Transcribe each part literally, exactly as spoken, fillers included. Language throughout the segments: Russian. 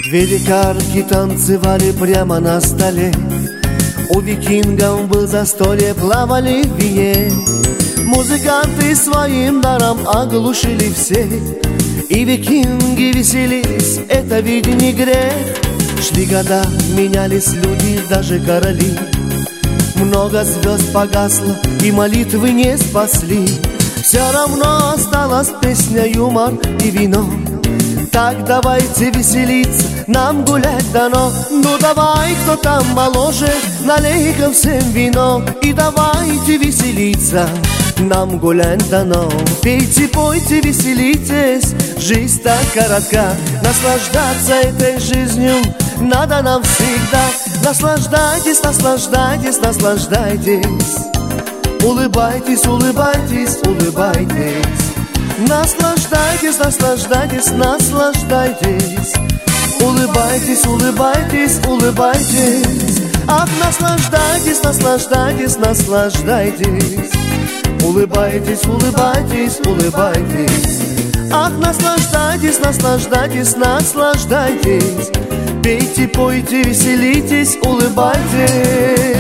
Две дикарки танцевали прямо на столе. У викингов был застолье, плавали в вине. Музыканты своим даром оглушили всех, и викинги веселились, это ведь не грех. Шли года, менялись люди, даже короли. Много звезд погасло, и молитвы не спасли. Все равно осталась песня, юмор и вино. Так давайте веселиться, нам гулять дано. Ну давай, кто там моложе, налей-ка всем вино. И давайте веселиться, нам гулять дано. Пейте, пойте, веселитесь, жизнь так коротка. Наслаждаться этой жизнью надо нам всегда. Наслаждайтесь, наслаждайтесь, наслаждайтесь. Улыбайтесь, улыбайтесь, улыбайтесь. Наслаждайтесь, наслаждайтесь, наслаждайтесь. Улыбайтесь, улыбайтесь, улыбайтесь. Ах, наслаждайтесь, наслаждайтесь, наслаждайтесь. Улыбайтесь, улыбайтесь, улыбайтесь. Ах, наслаждайтесь, наслаждайтесь, наслаждайтесь. Пейте, пойте, веселитесь, улыбайтесь.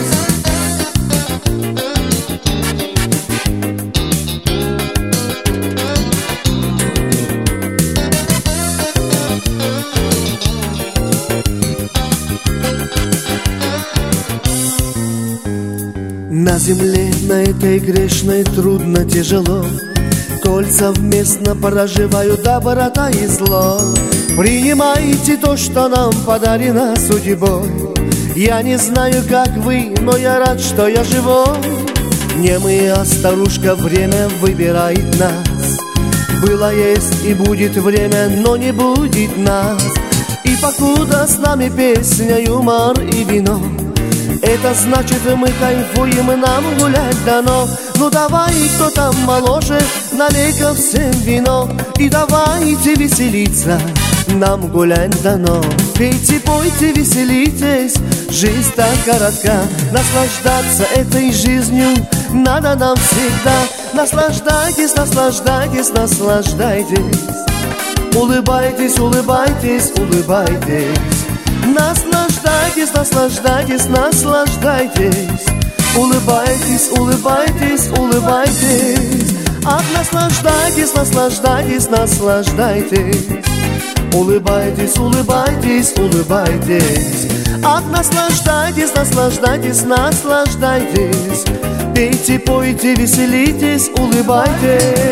На земле, на этой грешной, трудно, тяжело. Коль совместно проживают доброта и зло. Принимайте то, что нам подарено судьбой. Я не знаю, как вы, но я рад, что я живой. Не мы, а старушка, время выбирает нас. Было, есть и будет время, но не будет нас. И покуда с нами песня, юмор и вино, это значит, мы кайфуем, и нам гулять дано. Ну давай, кто там моложе, налей-ка всем вино. И давайте веселиться, нам гулять дано. Пейте, пойте, веселитесь, жизнь так коротка. Наслаждаться этой жизнью надо нам всегда. Наслаждайтесь, наслаждайтесь, наслаждайтесь. Улыбайтесь, улыбайтесь, улыбайтесь. Наслаждайтесь, наслаждайтесь, наслаждайтесь. Улыбайтесь, улыбайтесь, улыбайтесь. Ах, наслаждайтесь, наслаждайтесь, наслаждайтесь. Улыбайтесь, улыбайтесь, улыбайтесь. Ах, наслаждайтесь, наслаждайтесь, наслаждайтесь. Пейте, пойте, веселитесь, улыбайтесь.